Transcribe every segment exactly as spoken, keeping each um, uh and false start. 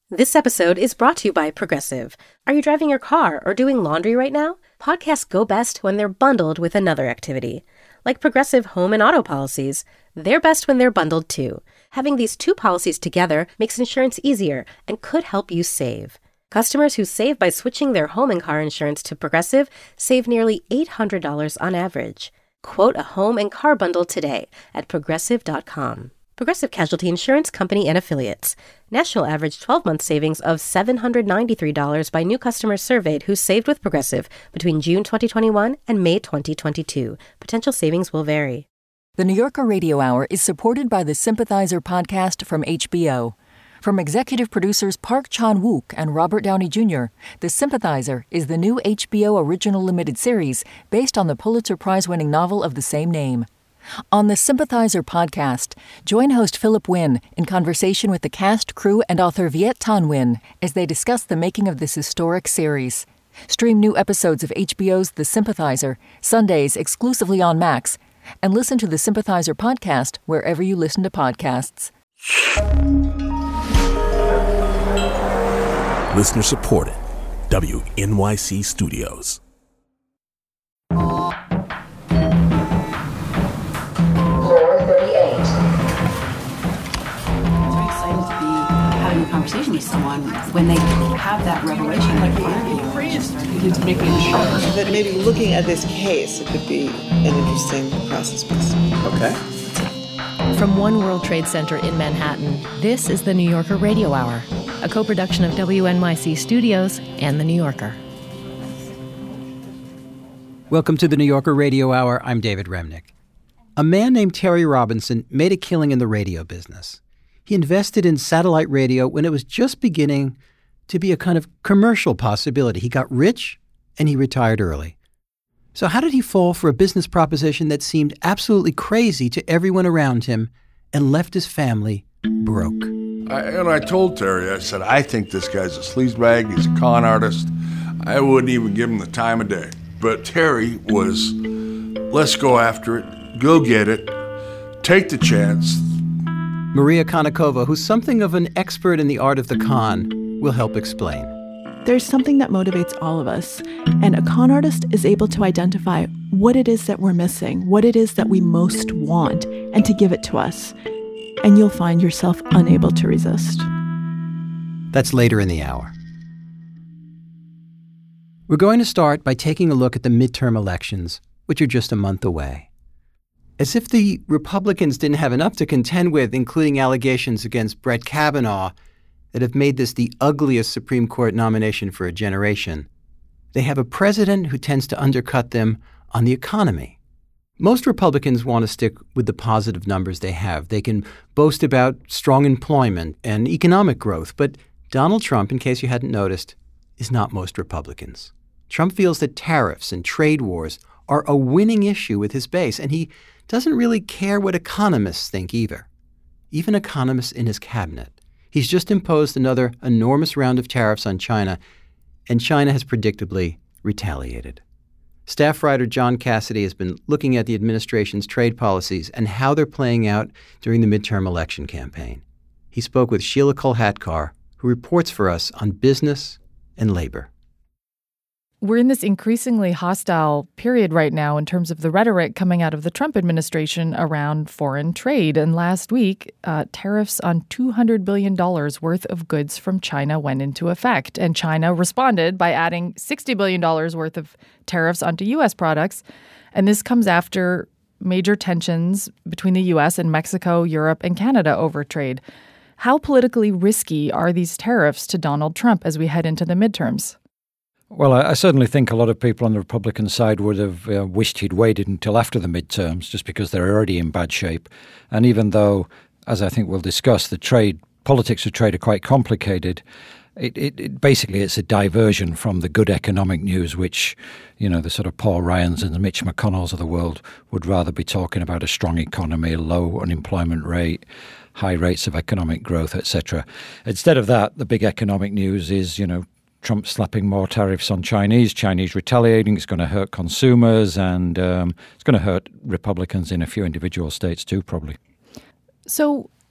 This episode is brought to you by Progressive. Are you driving your car or doing laundry right now? Podcasts go best when they're bundled with another activity. Like Progressive home and auto policies, they're best when they're bundled too. Having these two policies together makes insurance easier and could help you save. Customers who save by switching their home and car insurance to Progressive save nearly eight hundred dollars on average. Quote a home and car bundle today at progressive dot com. Progressive Casualty Insurance Company and Affiliates. National average twelve-month savings of seven hundred ninety-three dollars by new customers surveyed who saved with Progressive between June twenty twenty-one and May twenty twenty-two. Potential savings will vary. The New Yorker Radio Hour is supported by the Sympathizer podcast from H B O. From executive producers Park Chan-wook and Robert Downey Junior, The Sympathizer is the new H B O original limited series based on the Pulitzer Prize-winning novel of the same name. On the Sympathizer podcast, join host Philip Wynn in conversation with the cast, crew, and author Viet Thanh Nguyen as they discuss the making of this historic series. Stream new episodes of H B O's The Sympathizer, Sundays exclusively on Max, and listen to the Sympathizer podcast wherever you listen to podcasts. Listener supported. W N Y C Studios. Conversation with someone when they have that revelation like it's making sure that maybe looking at this case it could be an interesting process piece. Okay. From One World Trade Center in Manhattan, this is the New Yorker Radio Hour, a co-production of W N Y C Studios and The New Yorker. Welcome to the New Yorker Radio Hour. I'm David Remnick. A man named Terry Robinson made a killing in the radio business. He invested in satellite radio when it was just beginning to be a kind of commercial possibility. He got rich and he retired early. So how did he fall for a business proposition that seemed absolutely crazy to everyone around him and left his family broke? I, and I told Terry, I said, I think this guy's a sleazebag, he's a con artist. I wouldn't even give him the time of day. But Terry was, let's go after it, go get it, take the chance. Maria Konnikova, who's something of an expert in the art of the con, will help explain. There's something that motivates all of us, and a con artist is able to identify what it is that we're missing, what it is that we most want, and to give it to us. And you'll find yourself unable to resist. That's later in the hour. We're going to start by taking a look at the midterm elections, which are just a month away. As if the Republicans didn't have enough to contend with, including allegations against Brett Kavanaugh that have made this the ugliest Supreme Court nomination for a generation, they have a president who tends to undercut them on the economy. Most Republicans want to stick with the positive numbers they have. They can boast about strong employment and economic growth, but Donald Trump, in case you hadn't noticed, is not most Republicans. Trump feels that tariffs and trade wars are a winning issue with his base, and he doesn't really care what economists think either, even economists in his cabinet. He's just imposed another enormous round of tariffs on China, and China has predictably retaliated. Staff writer John Cassidy has been looking at the administration's trade policies and how they're playing out during the midterm election campaign. He spoke with Sheila Kolhatkar, who reports for us on business and labor. We're in this increasingly hostile period right now in terms of the rhetoric coming out of the Trump administration around foreign trade. And last week, uh, tariffs on two hundred billion dollars worth of goods from China went into effect. And China responded by adding sixty billion dollars worth of tariffs onto U S products. And this comes after major tensions between the U S and Mexico, Europe, and Canada over trade. How politically risky are these tariffs to Donald Trump as we head into the midterms? Well, I, I certainly think a lot of people on the Republican side would have uh, wished he'd waited until after the midterms, just because they're already in bad shape. And even though, as I think we'll discuss, the trade politics of trade are quite complicated, it, it, it basically it's a diversion from the good economic news, which, you know, the sort of Paul Ryans and the Mitch McConnells of the world would rather be talking about a strong economy, a low unemployment rate, high rates of economic growth, et cetera. Instead of that, the big economic news is, you know, Trump slapping more tariffs on Chinese, Chinese retaliating. It's going to hurt consumers, and um, it's going to hurt Republicans in a few individual states too, probably. So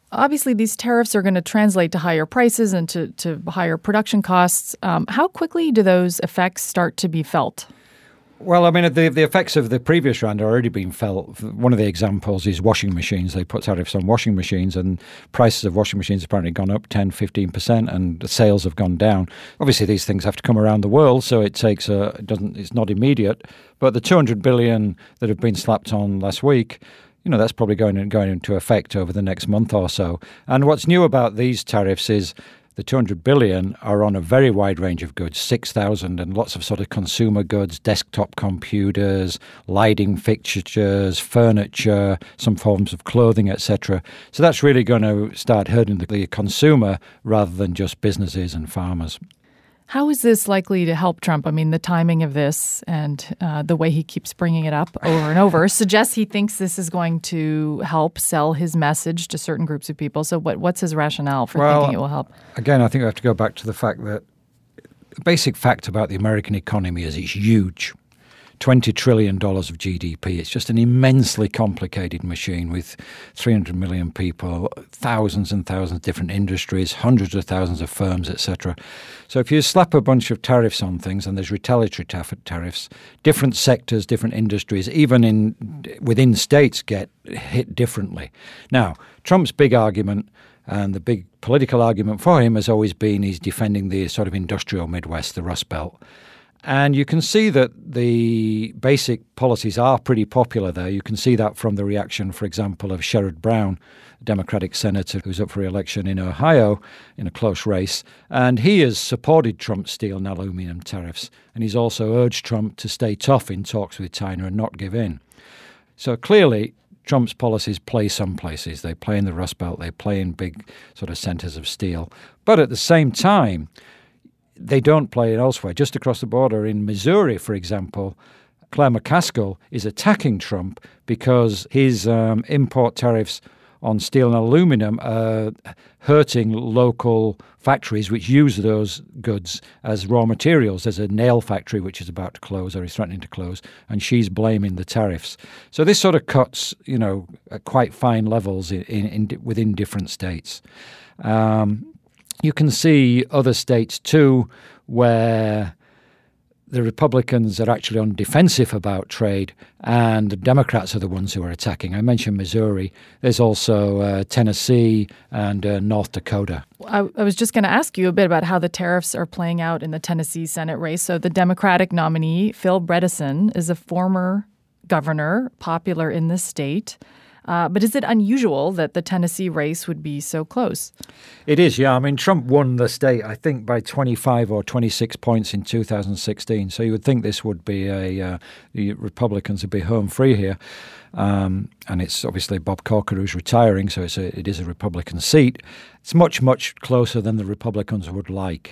obviously, these tariffs are going to translate to higher prices and to, to higher production costs. Um, how quickly do those effects start to be felt? Well, I mean, the the effects of the previous round are already being felt. One of the examples is washing machines. They put tariffs on washing machines, and prices of washing machines have apparently gone up ten, fifteen percent, and the sales have gone down. Obviously, these things have to come around the world, so it takes a, it doesn't, it's not immediate. But the two hundred billion dollars that have been slapped on last week, you know, that's probably going, going into effect over the next month or so. And what's new about these tariffs is the two hundred billion dollars are on a very wide range of goods, six thousand, and lots of sort of consumer goods, desktop computers, lighting fixtures, furniture, some forms of clothing, et cetera. So that's really going to start hurting the, the consumer rather than just businesses and farmers. How is this likely to help Trump? I mean, the timing of this and uh, the way he keeps bringing it up over and over suggests he thinks this is going to help sell his message to certain groups of people. So what, what's his rationale for well, thinking it will help? Again, I think we have to go back to the fact that the basic fact about the American economy is it's huge. twenty trillion dollars of G D P. It's just an immensely complicated machine with three hundred million people, thousands and thousands of different industries, hundreds of thousands of firms, et cetera. So if you slap a bunch of tariffs on things, and there's retaliatory tariffs, different sectors, different industries, even in within states get hit differently. Now, Trump's big argument and the big political argument for him has always been he's defending the sort of industrial Midwest, the Rust Belt. And you can see that the basic policies are pretty popular there. You can see that from the reaction, for example, of Sherrod Brown, a Democratic senator who's up for re-election in Ohio in a close race. And he has supported Trump's steel and aluminum tariffs. And he's also urged Trump to stay tough in talks with China and not give in. So clearly, Trump's policies play some places. They play in the Rust Belt. They play in big sort of centers of steel. But at the same time, they don't play it elsewhere. Just across the border in Missouri, for example, Claire McCaskill is attacking Trump because his um, import tariffs on steel and aluminum are hurting local factories which use those goods as raw materials. There's a nail factory which is about to close or is threatening to close, and she's blaming the tariffs. So this sort of cuts, you know, at quite fine levels in, in, in within different states. Um, You can see other states, too, where the Republicans are actually on defensive about trade and the Democrats are the ones who are attacking. I mentioned Missouri. There's also uh, Tennessee and uh, North Dakota. I, I was just going to ask you a bit about how the tariffs are playing out in the Tennessee Senate race. So the Democratic nominee, Phil Bredesen, is a former governor, popular in the state. Uh, but is it unusual that the Tennessee race would be so close? It is, yeah. I mean, Trump won the state, I think, by twenty-five or twenty-six points in two thousand sixteen. So you would think this would be a, uh, the Republicans would be home free here. Um, and it's obviously Bob Corker who's retiring, so it's a, it is a Republican seat. It's much, much closer than the Republicans would like.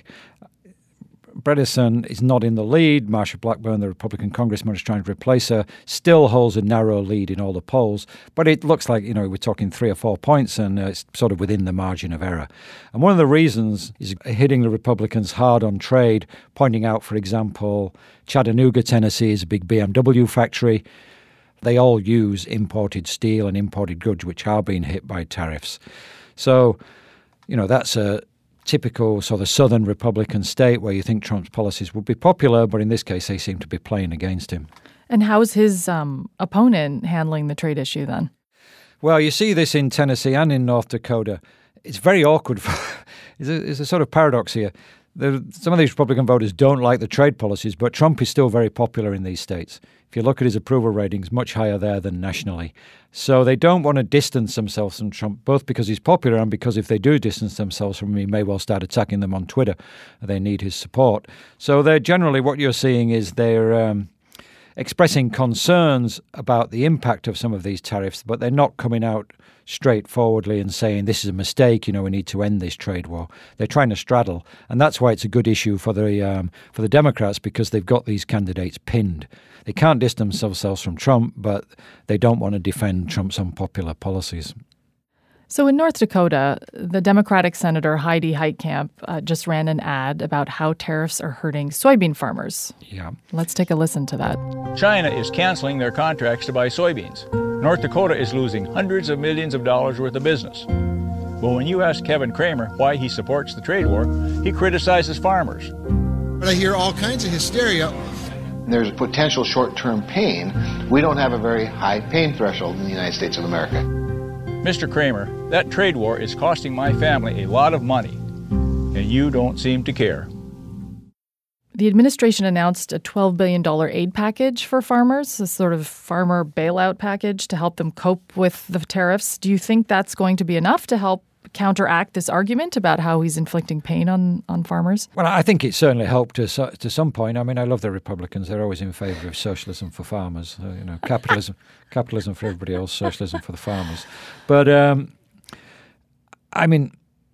Bredesen is not in the lead. Marsha Blackburn, the Republican congressman who's trying to replace her, still holds a narrow lead in all the polls. But it looks like, you know, we're talking three or four points, and uh, it's sort of within the margin of error. And one of the reasons is hitting the Republicans hard on trade, pointing out, for example, Chattanooga, Tennessee is a big B M W factory. They all use imported steel and imported goods, which are being hit by tariffs. So, you know, that's a typical sort of southern Republican state where you think Trump's policies would be popular, but in this case, they seem to be playing against him. And how's his um, opponent handling the trade issue then? Well, you see this in Tennessee and in North Dakota. It's very awkward. For, it's, a, it's a sort of paradox here. The, some of these Republican voters don't like the trade policies, but Trump is still very popular in these states. If you look at his approval ratings, much higher there than nationally. So they don't want to distance themselves from Trump, both because he's popular and because if they do distance themselves from him, he may well start attacking them on Twitter. They need his support. So they're generally, what you're seeing is they're um, expressing concerns about the impact of some of these tariffs, but they're not coming out straightforwardly and saying this is a mistake, you know, we need to end this trade war. They're trying to straddle, and that's why it's a good issue for the um, for the Democrats, because they've got these candidates pinned. They can't distance themselves from Trump, but they don't want to defend Trump's unpopular policies. So in North Dakota, the Democratic Senator Heidi Heitkamp uh, just ran an ad about how tariffs are hurting soybean farmers. Yeah. Let's take a listen to that. China is canceling their contracts to buy soybeans. North Dakota is losing hundreds of millions of dollars worth of business. But when you ask Kevin Cramer why he supports the trade war, he criticizes farmers. But I hear all kinds of hysteria. There's potential short-term pain. We don't have a very high pain threshold in the United States of America. Mister Cramer, that trade war is costing my family a lot of money, and you don't seem to care. The administration announced a twelve billion dollars aid package for farmers, a sort of farmer bailout package to help them cope with the tariffs. Do you think that's going to be enough to help counteract this argument about how he's inflicting pain on, on farmers? Well, I think it certainly helped to to some point. I mean, I love the Republicans. They're always in favour of socialism for farmers. Uh, you know, capitalism, capitalism for everybody else, socialism for the farmers. But um, I mean,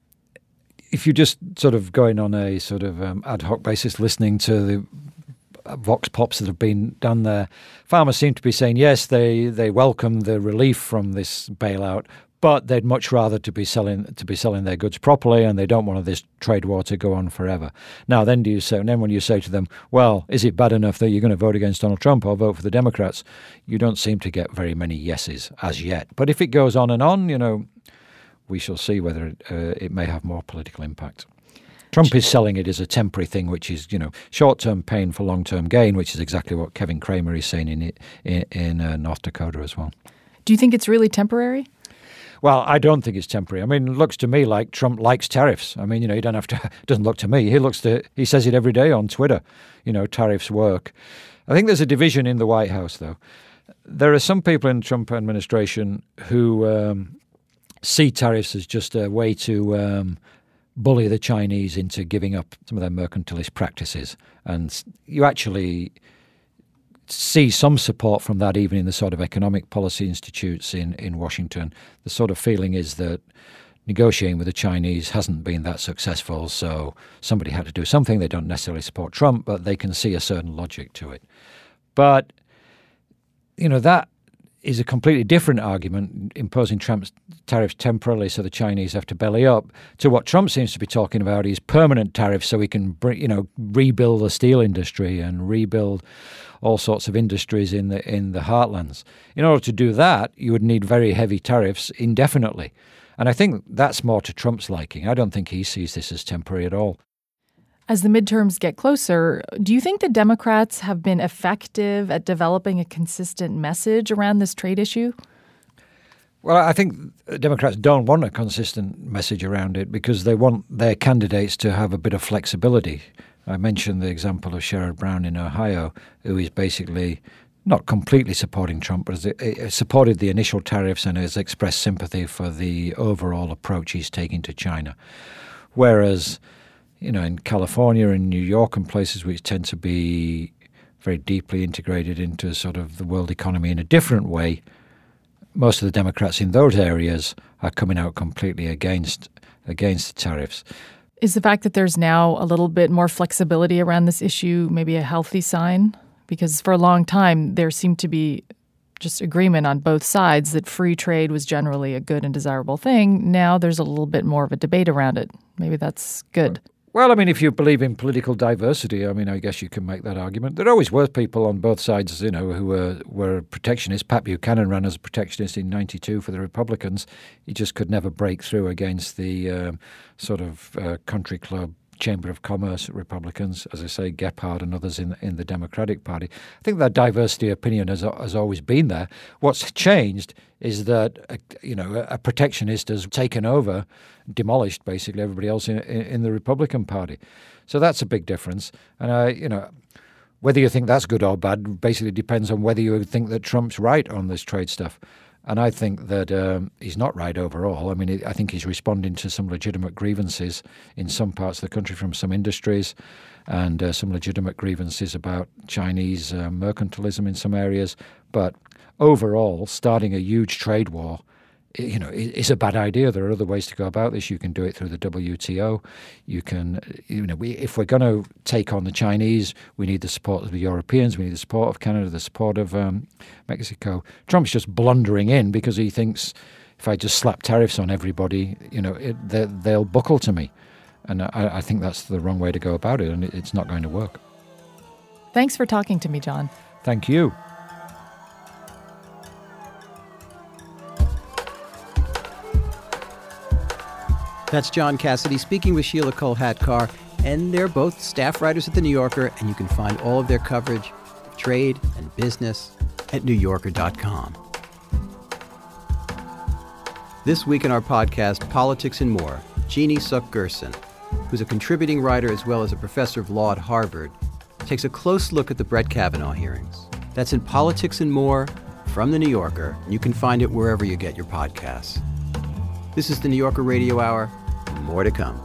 if you're just sort of going on a sort of um, ad hoc basis, listening to the vox pops that have been done there, farmers seem to be saying yes, they they welcome the relief from this bailout, but they'd much rather to be selling to be selling their goods properly, and they don't want this trade war to go on forever. Now, then do you say? And then when you say to them, "Well, is it bad enough that you're going to vote against Donald Trump or vote for the Democrats?" You don't seem to get very many yeses as yet. But if it goes on and on, you know, we shall see whether it, uh, it may have more political impact. Trump is selling it as a temporary thing, which is, you know, short-term pain for long-term gain, which is exactly what Kevin Cramer is saying in it, in, in uh, North Dakota as well. Do you think it's really temporary? Well, I don't think it's temporary. I mean, it looks to me like Trump likes tariffs. I mean, you know, you don't have to, it doesn't look to me. He looks to, he says it every day on Twitter, you know, tariffs work. I think there's a division in the White House, though. There are some people in the Trump administration who um, see tariffs as just a way to um, bully the Chinese into giving up some of their mercantilist practices. And you actually see some support from that even in the sort of economic policy institutes in, in Washington. The sort of feeling is that negotiating with the Chinese hasn't been that successful, so somebody had to do something. They don't necessarily support Trump, but they can see a certain logic to it. But, you know, that is a completely different argument, imposing Trump's tariffs temporarily so the Chinese have to belly up, to what Trump seems to be talking about is permanent tariffs so we can, you know, rebuild the steel industry and rebuild all sorts of industries in the in the heartlands. In order to do that, you would need very heavy tariffs indefinitely. And I think that's more to Trump's liking. I don't think he sees this as temporary at all. As the midterms get closer, do you think the Democrats have been effective at developing a consistent message around this trade issue? Well, I think Democrats don't want a consistent message around it because they want their candidates to have a bit of flexibility. I mentioned the example of Sherrod Brown in Ohio, who is basically not completely supporting Trump, but has supported the initial tariffs and has expressed sympathy for the overall approach he's taking to China. Whereas, you know, in California and New York and places which tend to be very deeply integrated into sort of the world economy in a different way, most of the Democrats in those areas are coming out completely against against the tariffs. Is the fact that there's now a little bit more flexibility around this issue maybe a healthy sign? Because for a long time, there seemed to be just agreement on both sides that free trade was generally a good and desirable thing. Now there's a little bit more of a debate around it. Maybe that's good. Well, I mean, if you believe in political diversity, I mean, I guess you can make that argument. There always were people on both sides, you know, who were, were protectionists. Pat Buchanan ran as a protectionist in ninety-two for the Republicans. He just could never break through against the um, sort of uh, country club Chamber of Commerce Republicans, as I say, Gephardt and others in in the Democratic Party. I think that diversity of opinion has has always been there. What's changed is that uh, you know a protectionist has taken over, demolished basically everybody else in, in in the Republican Party. So that's a big difference. And I, you know, whether you think that's good or bad basically depends on whether you think that Trump's right on this trade stuff. And I think that um, he's not right overall. I mean, I think he's responding to some legitimate grievances in some parts of the country from some industries and uh, some legitimate grievances about Chinese uh, mercantilism in some areas. But overall, starting a huge trade war, you know, is a bad idea. There are other ways to go about this. You can do it through the W T O. You can, you know, we, if we're going to take on the Chinese, we need the support of the Europeans. We need the support of Canada, the support of um, Mexico. Trump's just blundering in because he thinks if I just slap tariffs on everybody, you know, it, they, they'll buckle to me. And I, I think that's the wrong way to go about it, and it, it's not going to work. Thanks for talking to me, John. Thank you. That's John Cassidy speaking with Sheila Cole-Hatkar, and they're both staff writers at The New Yorker, and you can find all of their coverage of trade and business at new yorker dot com. This week in our podcast, Politics and More, Jeannie Suk Gerson, who's a contributing writer as well as a professor of law at Harvard, takes a close look at the Brett Kavanaugh hearings. That's in Politics and More from The New Yorker, and you can find it wherever you get your podcasts. This is The New Yorker Radio Hour. More to come.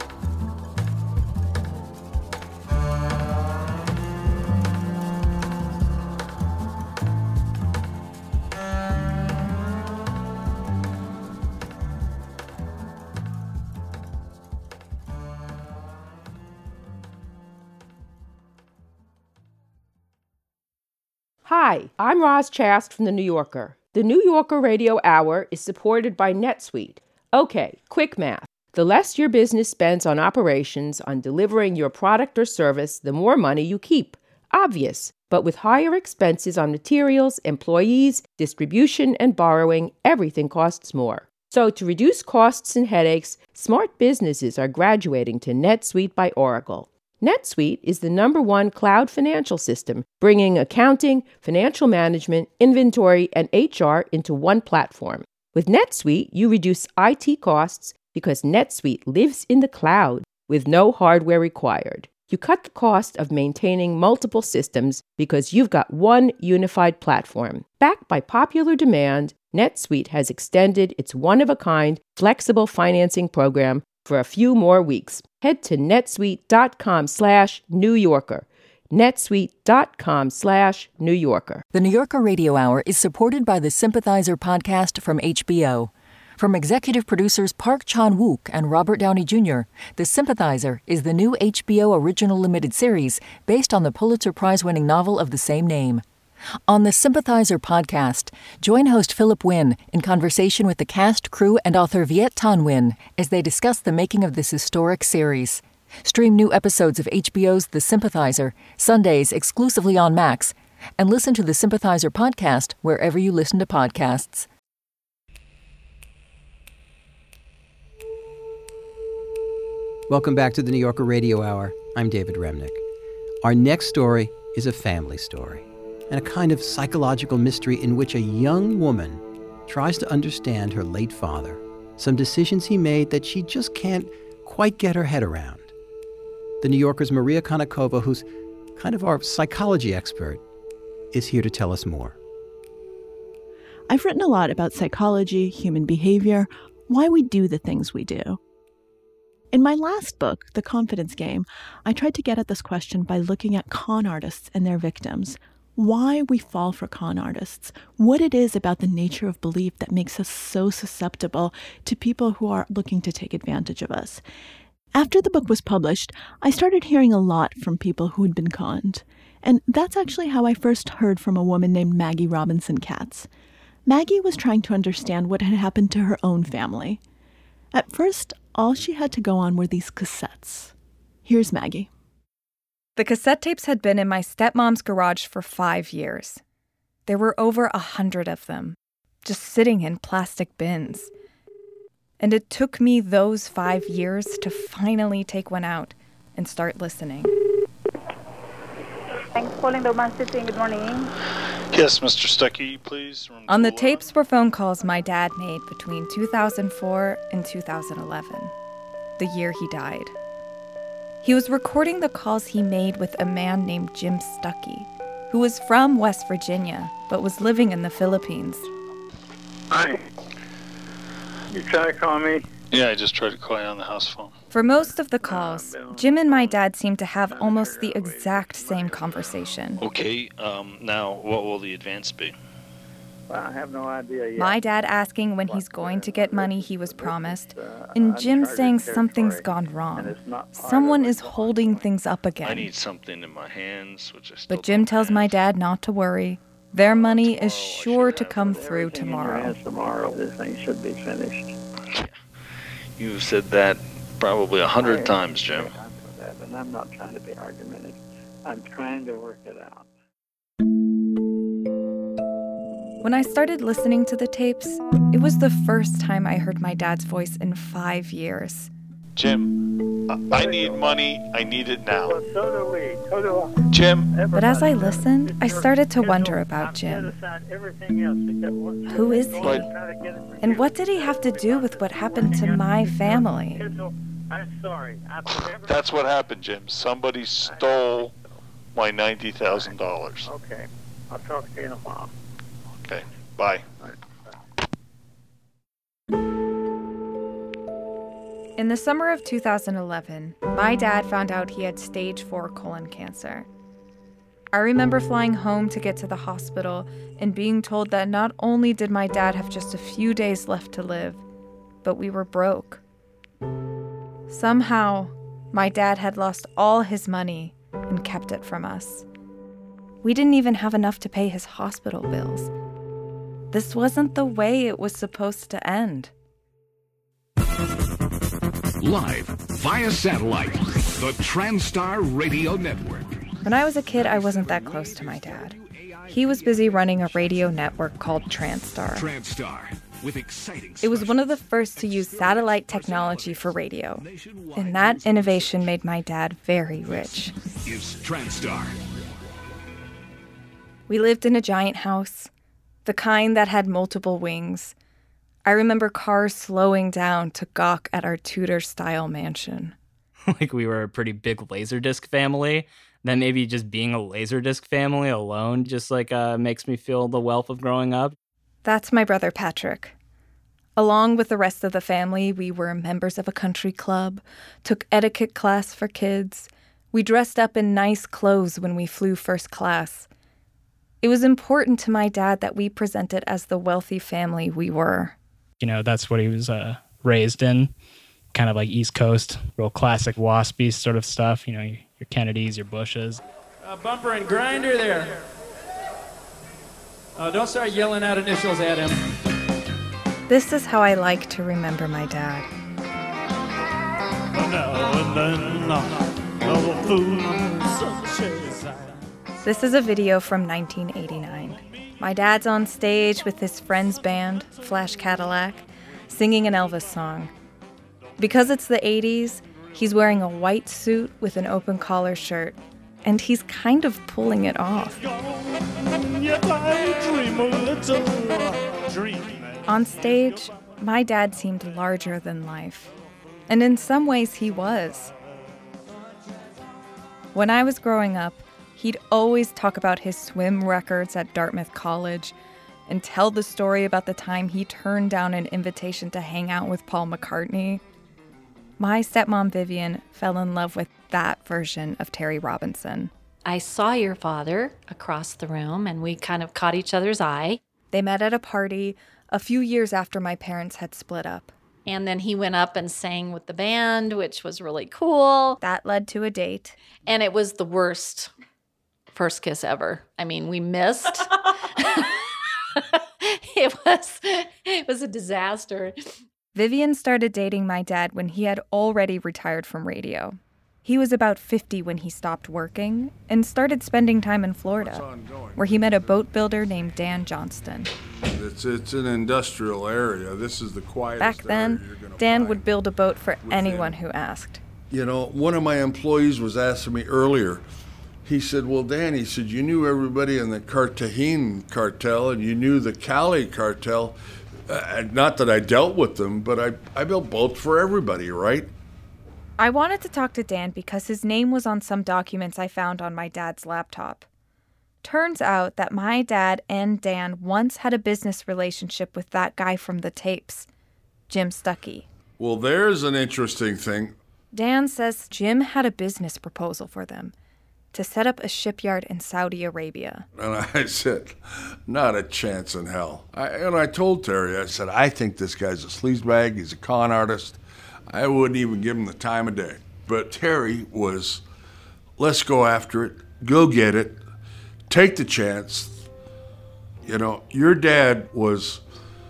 Hi, I'm Roz Chast from The New Yorker. The New Yorker Radio Hour is supported by NetSuite. Okay, quick math. The less your business spends on operations, on delivering your product or service, the more money you keep. Obvious. But with higher expenses on materials, employees, distribution, and borrowing, everything costs more. So to reduce costs and headaches, smart businesses are graduating to NetSuite by Oracle. NetSuite is the number one cloud financial system, bringing accounting, financial management, inventory, and H R into one platform. With NetSuite, you reduce I T costs because NetSuite lives in the cloud with no hardware required. You cut the cost of maintaining multiple systems because you've got one unified platform. Backed by popular demand, NetSuite has extended its one-of-a-kind flexible financing program for a few more weeks. Head to netsuite.com slash New Yorker. netsuite.com slash New Yorker. The New Yorker Radio Hour is supported by the Sympathizer podcast from H B O. From executive producers Park Chan-wook and Robert Downey Junior, The Sympathizer is the new H B O original limited series based on the Pulitzer Prize-winning novel of the same name. On the Sympathizer podcast, join host Philip Wynn in conversation with the cast, crew, and author Viet Thanh Nguyen as they discuss the making of this historic series. Stream new episodes of H B O's The Sympathizer, Sundays exclusively on Max, and listen to the Sympathizer podcast wherever you listen to podcasts. Welcome back to the New Yorker Radio Hour. I'm David Remnick. Our next story is a family story and a kind of psychological mystery in which a young woman tries to understand her late father, some decisions he made that she just can't quite get her head around. The New Yorker's Maria Konnikova, who's kind of our psychology expert, is here to tell us more. I've written a lot about psychology, human behavior, why we do the things we do. In my last book, The Confidence Game, I tried to get at this question by looking at con artists and their victims. Why we fall for con artists, what it is about the nature of belief that makes us so susceptible to people who are looking to take advantage of us. After the book was published, I started hearing a lot from people who had been conned. And that's actually how I first heard from a woman named Maggie Robinson Katz. Maggie was trying to understand what had happened to her own family. At first, all she had to go on were these cassettes. Here's Maggie. The cassette tapes had been in my stepmom's garage for five years. There were over a hundred of them, just sitting in plastic bins. And it took me those five years to finally take one out and start listening. Thanks for calling the Oman City. Good morning. Yes, Mister Stuckey, please. On the tapes were phone calls my dad made between two thousand four and two thousand eleven, the year he died. He was recording the calls he made with a man named Jim Stuckey, who was from West Virginia, but was living in the Philippines. Hi. You trying to call me? Yeah, I just tried to call you on the house phone. For most of the calls, Jim and my dad seemed to have almost the exact same conversation. Okay, um, now what will the advance be? Well, I have no idea yet. My dad asking when he's going to get money he was promised, and Jim saying something's gone wrong. Someone is holding things up again. I need something in my hands, which I still But Jim tells my dad not to worry. Their money is sure to come through tomorrow. Tomorrow, this thing should be finished. You've said that probably a hundred times, Jim. And I'm not trying to be argumentative. I'm trying to work it out. When I started listening to the tapes, it was the first time I heard my dad's voice in five years. Jim, I need money. I need it now. Well, so do we. So do I. Jim. But as I listened, I started to wonder about Jim. Who is he? And what did he have to do with what happened to my family? I'm sorry. That's what happened, Jim. Somebody stole my ninety thousand dollars. Okay. I'll talk to you tomorrow. Okay. Bye. In the summer of two thousand eleven, my dad found out he had stage four colon cancer. I remember flying home to get to the hospital and being told that not only did my dad have just a few days left to live, but we were broke. Somehow, my dad had lost all his money and kept it from us. We didn't even have enough to pay his hospital bills. This wasn't the way it was supposed to end. Live via satellite, the Transtar Radio Network. When I was a kid, I wasn't that close to my dad. He was busy running a radio network called Transtar. Transtar, with exciting It was one of the first to use satellite technology for radio. And that innovation made my dad very rich. Is Transtar. We lived in a giant house, the kind that had multiple wings. I remember cars slowing down to gawk at our Tudor-style mansion. Like we were a pretty big Laserdisc family. Then maybe just being a Laserdisc family alone just like uh, makes me feel the wealth of growing up. That's my brother Patrick. Along with the rest of the family, we were members of a country club, took etiquette class for kids. We dressed up in nice clothes when we flew first class. It was important to my dad that we presented as the wealthy family we were. You know, that's what he was uh, raised in, kind of like East Coast, real classic waspy sort of stuff, you know, your Kennedys, your Bushes. Uh, bumper and grinder there. Uh, don't start yelling out initials at him. This is how I like to remember my dad. This is a video from nineteen eighty-nine. My dad's on stage with his friend's band, Flash Cadillac, singing an Elvis song. Because it's the eighties, he's wearing a white suit with an open collar shirt, and he's kind of pulling it off. On stage, my dad seemed larger than life, and in some ways he was. When I was growing up, he'd always talk about his swim records at Dartmouth College and tell the story about the time he turned down an invitation to hang out with Paul McCartney. My stepmom, Vivian, fell in love with that version of Terry Robinson. I saw your father across the room, and we kind of caught each other's eye. They met at a party a few years after my parents had split up. And then he went up and sang with the band, which was really cool. That led to a date. And it was the worst first kiss ever. I mean, we missed. it was it was a disaster. Vivian started dating my dad when he had already retired from radio. He was about fifty when he stopped working and started spending time in Florida, where he met a boat builder named Dan Johnston. It's it's an industrial area. This is the quietest Back then, Dan would build a boat for anyone who asked. You know, one of my employees was asking me earlier. He said, well, Dan, he said, you knew everybody in the Cartagena cartel and you knew the Cali cartel. Uh, not that I dealt with them, but I, I built boats for everybody, right? I wanted to talk to Dan because his name was on some documents I found on my dad's laptop. Turns out that my dad and Dan once had a business relationship with that guy from the tapes, Jim Stuckey. Well, there's an interesting thing. Dan says Jim had a business proposal for them to set up a shipyard in Saudi Arabia. And I said, not a chance in hell. I, and I told Terry, I said, I think this guy's a sleazebag, he's a con artist. I wouldn't even give him the time of day. But Terry was, let's go after it, go get it, take the chance. You know, your dad was,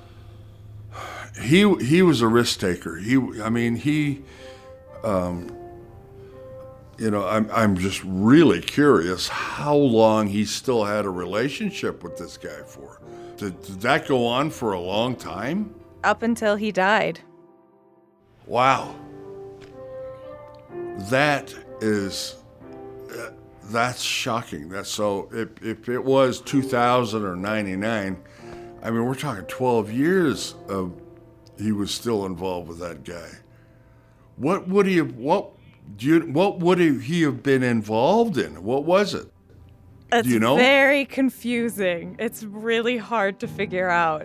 he he was a risk taker. He, I mean, he, um, you know, I'm I'm just really curious how long he still had a relationship with this guy for. Did, did that go on for a long time? Up until he died. Wow. that is, uh, that's shocking. That's so, if, if it was two thousand or ninety-nine, I mean, we're talking twelve years of he was still involved with that guy. What would he have, what, do you, what would he have been involved in? What was it? It's do you know? very confusing. It's really hard to figure out.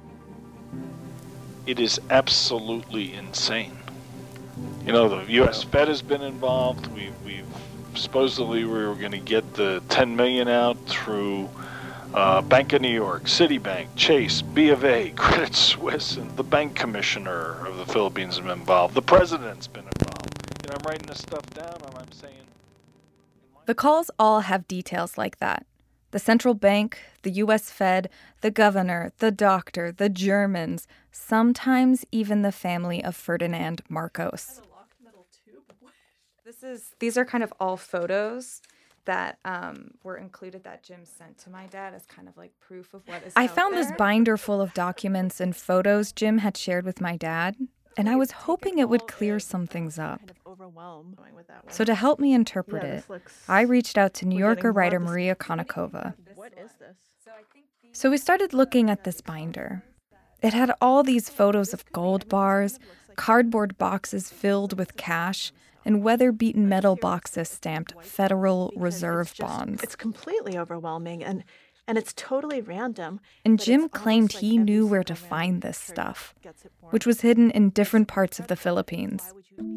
It is absolutely insane. You know, the U S Fed has been involved. We, we've supposedly we were going to get the ten million dollars out through uh, Bank of New York, Citibank, Chase, B of A, Credit Suisse, and the bank commissioner of the Philippines has been involved. The president's been involved. You know, I'm writing this stuff down and I'm saying... The calls all have details like that. The central bank, the U S Fed, the governor, the doctor, the Germans, sometimes even the family of Ferdinand Marcos. This is these are kind of all photos that um, were included that Jim sent to my dad as kind of like proof of what is I found there. This binder full of documents and photos Jim had shared with my dad, and I was hoping it would clear some things up. So to help me interpret yeah, it, I reached out to New Yorker writer Maria Konnikova. What is this? So we started looking at this binder. It had all these photos of gold bars, cardboard boxes filled with cash, and weather-beaten metal boxes stamped Federal Reserve it's just, bonds. It's completely overwhelming, and and it's totally random. And Jim claimed like he knew where to find this stuff, which was hidden in different parts of the Philippines.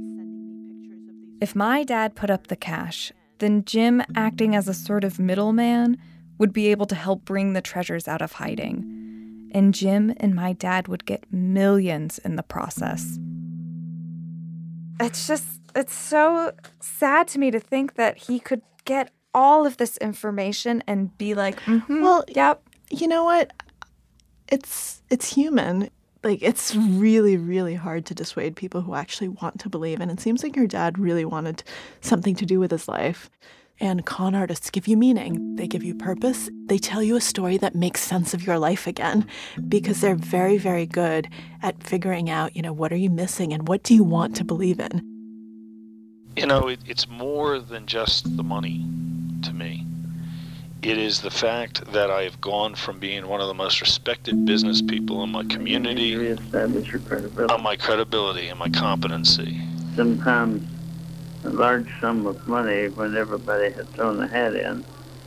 If my dad put up the cash, then Jim, acting as a sort of middleman, would be able to help bring the treasures out of hiding. And Jim and my dad would get millions in the process. It's just, it's so sad to me to think that he could get all of this information and be like, mm-hmm, well, yep. You know what? It's it's human. Like, it's really, really hard to dissuade people who actually want to believe. And it seems like your dad really wanted something to do with his life. And con artists give you meaning. They give you purpose. They tell you a story that makes sense of your life again, because they're very, very good at figuring out, you know, what are you missing and what do you want to believe in? You know, it, it's more than just the money to me. It is the fact that I have gone from being one of the most respected business people in my community, reestablish your credibility. on my credibility and my competency. Sometimes a large sum of money, when everybody had thrown the hat in,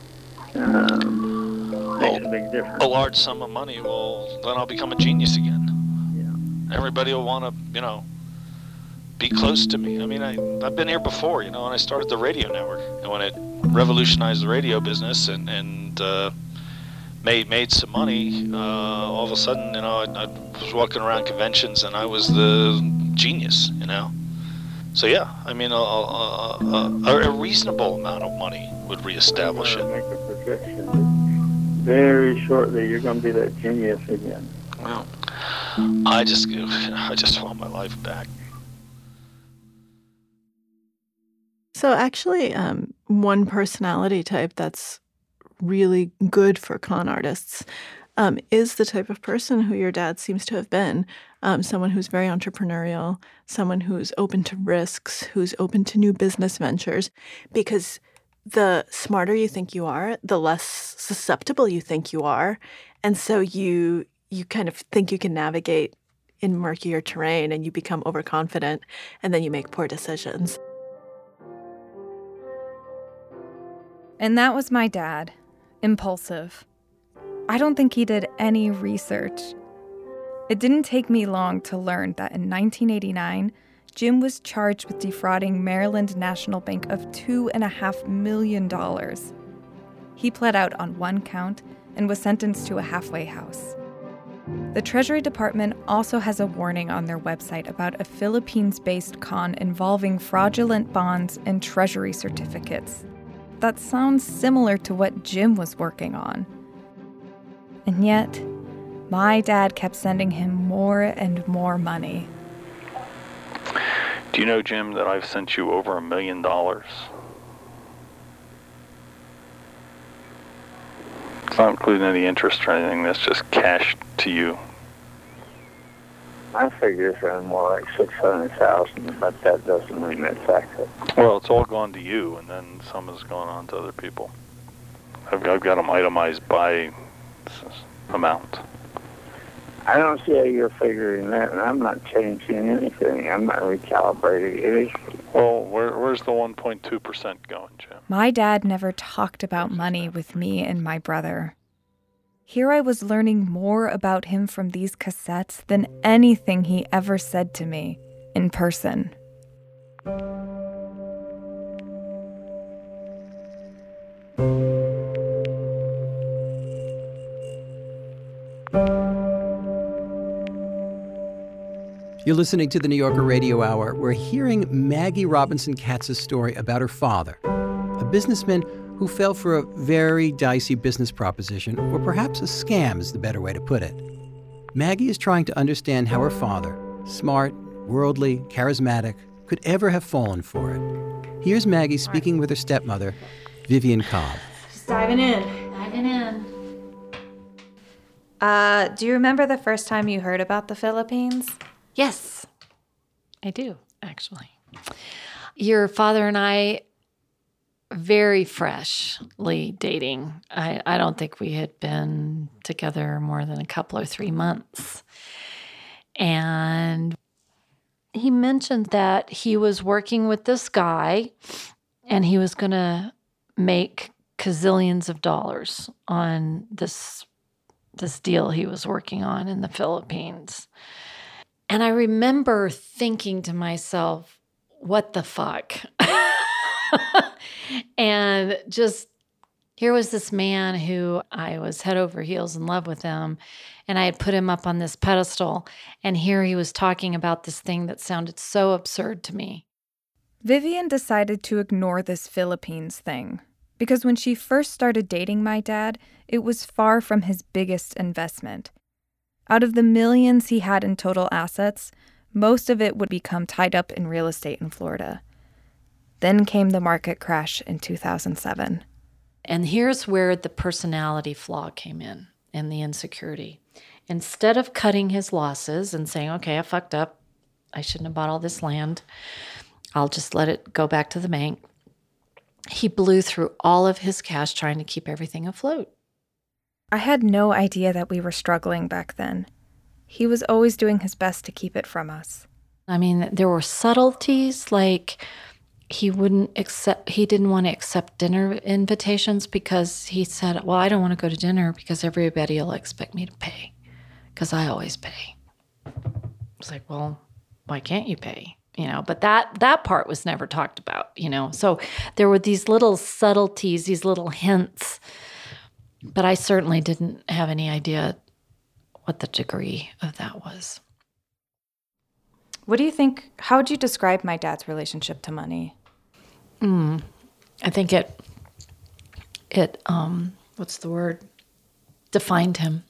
um, makes well, a big difference. A large sum of money, well, then I'll become a genius again. Yeah. Everybody will want to, you know, be close to me. I mean, I, I've been here before, you know, when I started the radio network, and when it revolutionized the radio business and, and uh, made made some money, uh, all of a sudden, you know, I, I was walking around conventions and I was the genius, you know. So yeah, I mean, a, a, a, a reasonable amount of money would reestablish it. Make a projection. Very shortly, you're going to be that genius again. Well, I just, I just want my life back. So actually, um, one personality type that's really good for con artists um, is the type of person who your dad seems to have been. Um, someone who's very entrepreneurial, someone who's open to risks, who's open to new business ventures, because the smarter you think you are, the less susceptible you think you are. And so you you kind of think you can navigate in murkier terrain, and you become overconfident, and then you make poor decisions. And that was my dad, impulsive. I don't think he did any research. It didn't take me long to learn that in nineteen eighty-nine, Jim was charged with defrauding Maryland National Bank of two and a half million dollars. He pled out on one count and was sentenced to a halfway house. The Treasury Department also has a warning on their website about a Philippines-based con involving fraudulent bonds and treasury certificates. That sounds similar to what Jim was working on. And yet, my dad kept sending him more and more money. Do you know, Jim, that I've sent you over a million dollars? It's not including any interest or anything. That's just cash to you. My figures are more like six hundred thousand, but that doesn't mean it's accurate. Well, it's all gone to you, and then some has gone on to other people. I've, I've got them itemized by amount. I don't see how you're figuring that, and I'm not changing anything. I'm not recalibrating anything. Well, where, where's the one point two percent going, Jim? My dad never talked about money with me and my brother. Here I was learning more about him from these cassettes than anything he ever said to me in person. You're listening to the New Yorker Radio Hour. We're hearing Maggie Robinson Katz's story about her father, a businessman who fell for a very dicey business proposition, or perhaps a scam is the better way to put it. Maggie is trying to understand how her father, smart, worldly, charismatic, could ever have fallen for it. Here's Maggie speaking with her stepmother, Vivian Cobb. Just diving in. Diving in. Uh, do you remember the first time you heard about the Philippines? Yes, I do, actually. Your father and I, very freshly dating. I, I don't think we had been together more than a couple or three months. And he mentioned that he was working with this guy and he was going to make gazillions of dollars on this, this deal he was working on in the Philippines. And I remember thinking to myself, what the fuck? And just, here was this man who I was head over heels in love with him, and I had put him up on this pedestal, and here he was talking about this thing that sounded so absurd to me. Vivian decided to ignore this Philippines thing, because when she first started dating my dad, it was far from his biggest investment. Out of the millions he had in total assets, most of it would become tied up in real estate in Florida. Then came the market crash in two thousand seven. And here's where the personality flaw came in and the insecurity. Instead of cutting his losses and saying, okay, I fucked up, I shouldn't have bought all this land, I'll just let it go back to the bank, he blew through all of his cash trying to keep everything afloat. I had no idea that we were struggling back then. He was always doing his best to keep it from us. I mean, there were subtleties like he wouldn't accept, he didn't want to accept dinner invitations because he said, well, I don't want to go to dinner because everybody will expect me to pay because I always pay. It's like, well, why can't you pay? You know, but that, that part was never talked about, you know. So there were these little subtleties, these little hints, but I certainly didn't have any idea what the degree of that was. What do you think, how would you describe my dad's relationship to money? Mm, I think it, it, um, what's the word? Defined him.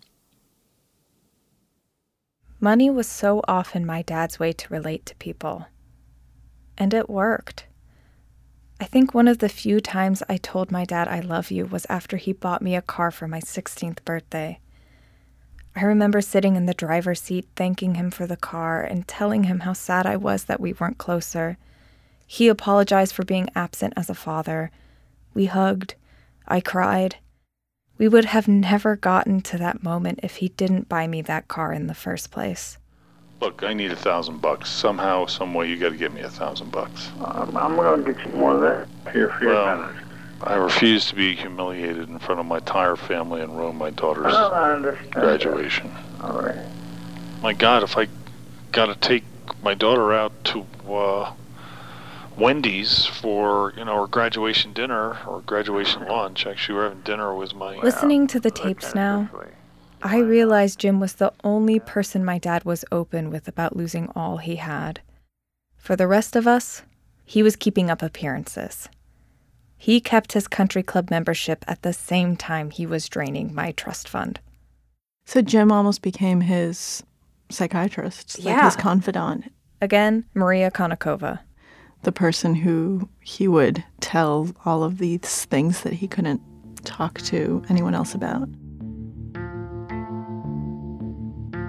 Money was so often my dad's way to relate to people. And it worked. I think one of the few times I told my dad I love you was after he bought me a car for my sixteenth birthday. I remember sitting in the driver's seat thanking him for the car and telling him how sad I was that we weren't closer. He apologized for being absent as a father. We hugged. I cried. We would have never gotten to that moment if he didn't buy me that car in the first place. Look, I need a thousand bucks. Somehow, some way, you got to give me a thousand bucks. Um, I'm going to get you more than that here for your Well, minute. I refuse to be humiliated in front of my entire family and ruin my daughter's Oh, I understand graduation. that. All right. My God, if I got to take my daughter out to uh, Wendy's for, you know, her graduation dinner or graduation lunch. Actually, we're having dinner with my... Listening to the tapes now, I realized Jim was the only person my dad was open with about losing all he had. For the rest of us, he was keeping up appearances. He kept his country club membership at the same time he was draining my trust fund. So Jim almost became his psychiatrist, like Yeah. his confidant. Again, Maria Konnikova. The person who he would tell all of these things that he couldn't talk to anyone else about.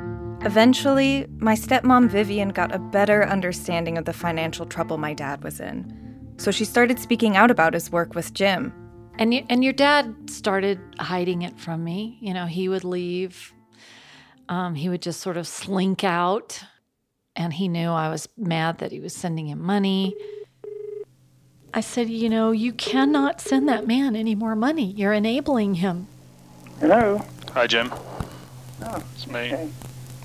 Eventually, my stepmom Vivian got a better understanding of the financial trouble my dad was in. So she started speaking out about his work with Jim. And you, and your dad started hiding it from me. You know, he would leave. Um, he would just sort of slink out. And he knew I was mad that he was sending him money. I said, you know, you cannot send that man any more money. You're enabling him. Hello? Hi, Jim. Oh, it's me. okay.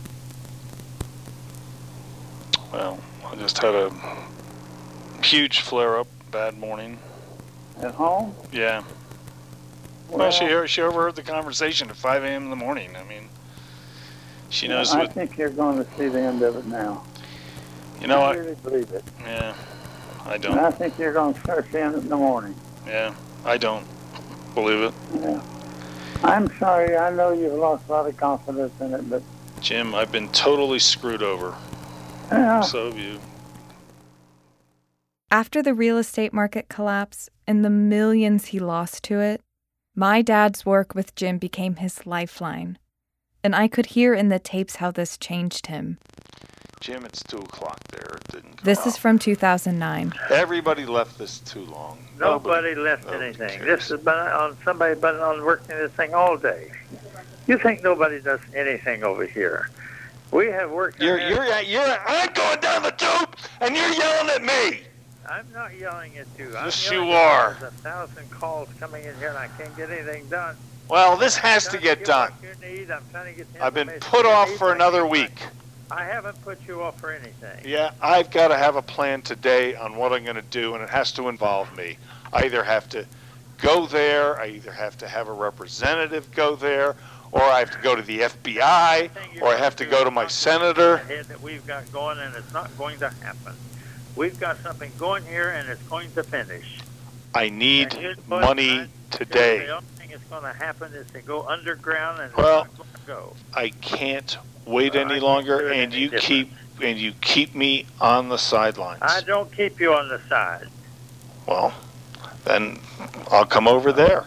Well, I just had a huge flare-up, bad morning. At home? Yeah. Well, Well, she heard, she overheard the conversation at five a.m. in the morning. I mean, she knows I what... think you're going to see the end of it now. You know, I I... really believe it. Yeah, I And don't. I think you're going to start seeing it in the morning. Yeah, I don't believe it. Yeah. I'm sorry. I know you've lost a lot of confidence in it, but Jim, I've been totally screwed over. yeah. So have you. After the real estate market collapse and the millions he lost to it, my dad's work with Jim became his lifeline. And I could hear in the tapes how this changed him. Jim, it's two o'clock there. It didn't come This out. is from two thousand nine. Everybody left this too long. Nobody left anything. This has been on somebody been on working this thing all day. You think nobody does anything over here? We have worked. You're you're you're I'm going down the tube and you're yelling at me. I'm not yelling at you. I'm Yes, yelling you at are. There's a thousand calls coming in here and I can't get anything done. Well, this I'm has to trying get get done. what you need. I'm trying to get the I've been information put you off need. for I another can't week. find- I haven't put you off for anything. Yeah, I've got to have a plan today on what I'm going to do, and it has to involve me. I either have to go there, I either have to have a representative go there, or I have to go to the F B I, or I have to go to my senator. Head that we've got going, and it's not going to happen. We've got something going here, and it's going to finish. I need And here's what money I'm- today. The only thing that's going to happen is to go underground, and Well, it's not going to go. I can't wait Well, I any can't longer, do it and any you different. keep and you keep me on the sidelines. I don't keep you on the side. Well, then I'll come over there.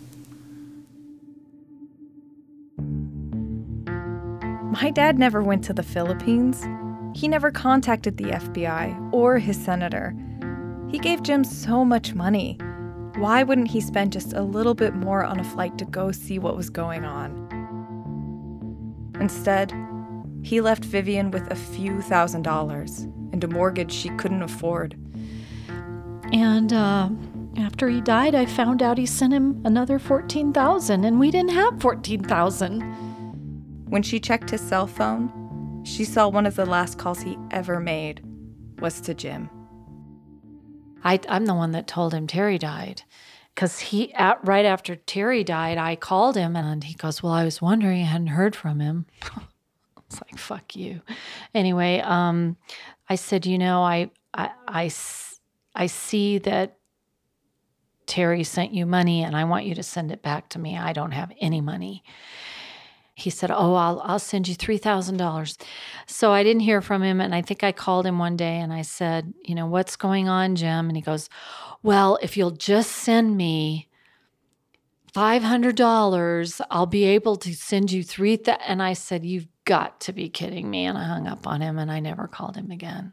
My dad never went to the Philippines. He never contacted the F B I or his senator. He gave Jim so much money. Why wouldn't he spend just a little bit more on a flight to go see what was going on? Instead, he left Vivian with a few thousand dollars and a mortgage she couldn't afford. And uh, after he died, I found out he sent him another fourteen thousand dollars, and we didn't have fourteen thousand dollars. When she checked his cell phone, she saw one of the last calls he ever made was to Jim. I, I'm the one that told him Terry died. Because he, at, right after Terry died, I called him and he goes, well, I was wondering, I hadn't heard from him. It's like, fuck you. Anyway, um, I said, you know, I, I, I, I see that Terry sent you money and I want you to send it back to me. I don't have any money. He said, oh, I'll, I'll send you three thousand dollars. So I didn't hear from him. And I think I called him one day and I said, you know, what's going on, Jim? And he goes, well, if you'll just send me five hundred dollars, I'll be able to send you three thousand dollars. And I said, you've got to be kidding me. And I hung up on him and I never called him again.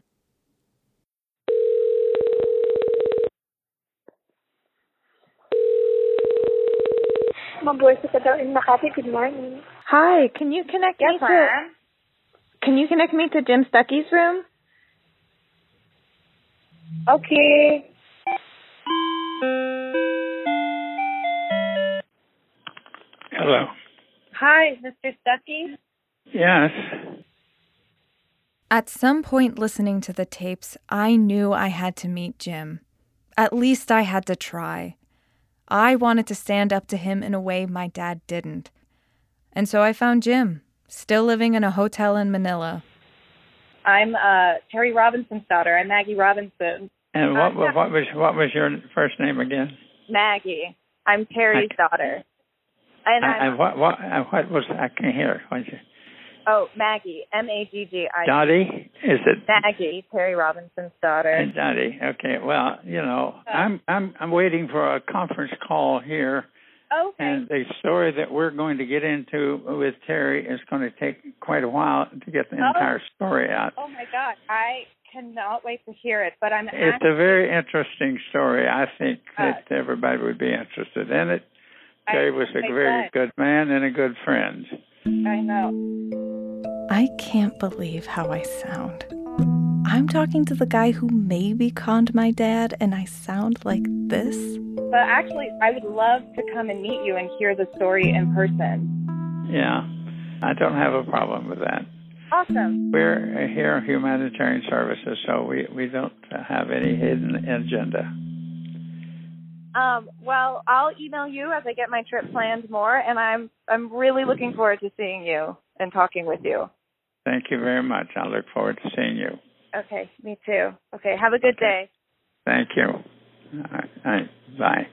Mabuhay ka daw in Makati. Good morning. Hi, can you connect Yes, me to ma'am. Can you connect me to Jim Stuckey's room? Okay. Hello. Hi, Mister Stuckey. Yes. At some point listening to the tapes, I knew I had to meet Jim. At least I had to try. I wanted to stand up to him in a way my dad didn't. And so I found Jim, still living in a hotel in Manila. I'm uh, Terry Robinson's daughter. I'm Maggie Robinson. And what what what was what was your first name again? Maggie. I'm Terry's daughter. And I, I'm, and what what uh, what was I can hear? What is it? oh, Maggie. M A G G I. Dottie? Is it? Maggie, Terry Robinson's daughter. And Dottie. Okay. Well, you know, I'm I'm I'm waiting for a conference call here Okay. And the story that we're going to get into with Terry is going to take quite a while to get the Oh. entire story out. Oh my God, I cannot wait to hear it. But I'm It's actually, a very interesting story. I think Uh, that everybody would be interested in it. Terry was a I very bet. good man and a good friend. I know. I can't believe how I sound. I'm talking to the guy who maybe conned my dad, and I sound like this? But actually, I would love to come and meet you and hear the story in person. Yeah, I don't have a problem with that. Awesome. We're here at Humanitarian Services, so we, we don't have any hidden agenda. Um, well, I'll email you as I get my trip planned more, and I'm I'm really looking forward to seeing you and talking with you. Thank you very much. I look forward to seeing you. Okay, me too. Okay, have a good day. Thank you. All right. All right. Bye.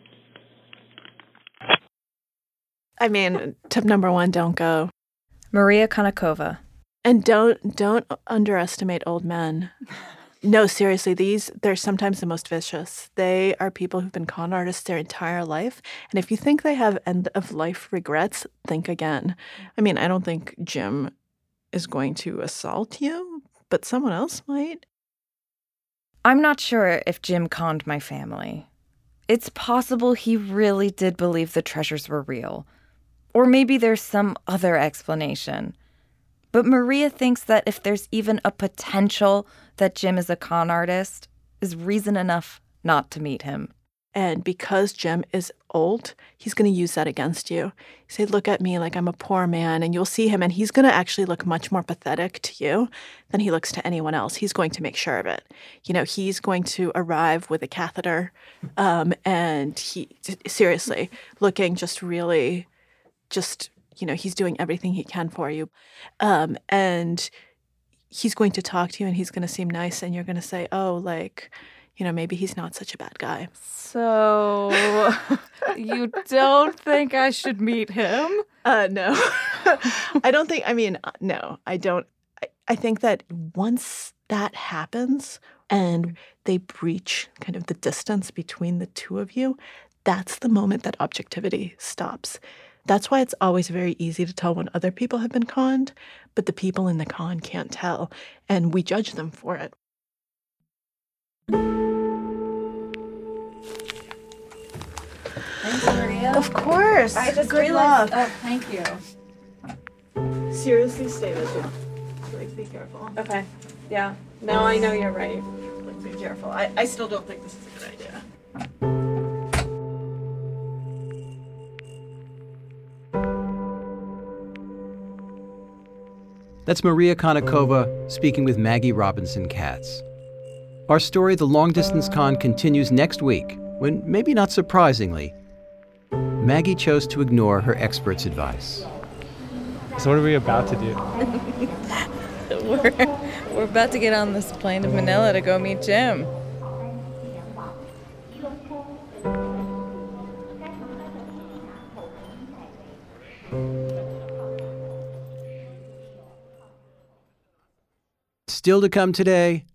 I mean, tip number one, don't go. Maria Konnikova. And don't don't underestimate old men. No, seriously, these, they're sometimes the most vicious. They are people who've been con artists their entire life. And if you think they have end-of-life regrets, think again. I mean, I don't think Jim is going to assault you, but someone else might. I'm not sure if Jim conned my family. It's possible he really did believe the treasures were real. Or maybe there's some other explanation. But Maria thinks that if there's even a potential that Jim is a con artist, is reason enough not to meet him. And because Jim is old, he's going to use that against you. Say, look at me like I'm a poor man, and you'll see him, and he's going to actually look much more pathetic to you than he looks to anyone else. He's going to make sure of it. You know, he's going to arrive with a catheter, um, and he, seriously, looking just really, just, you know, he's doing everything he can for you. Um, and he's going to talk to you, and he's going to seem nice, and you're going to say, oh, like, you know, maybe he's not such a bad guy. So, you don't think I should meet him? Uh, no. I don't think, I mean, no, I don't. I, I think that once that happens and they breach kind of the distance between the two of you, that's the moment that objectivity stops. That's why it's always very easy to tell when other people have been conned, but the people in the con can't tell, and we judge them for it. Thanks, Maria. Of course. I just Good realized. luck. Oh, thank you. Seriously, stay with you. Like, be careful. Okay. Yeah. No, I know you're right. Like, be careful. I, I still don't think this is a good idea. That's Maria Konnikova speaking with Maggie Robinson Katz. Our story, The Long Distance Con, continues next week when, maybe not surprisingly, Maggie chose to ignore her expert's advice. So what are we about to do? we're, we're about to get on this plane to Manila to go meet Jim. Still to come today.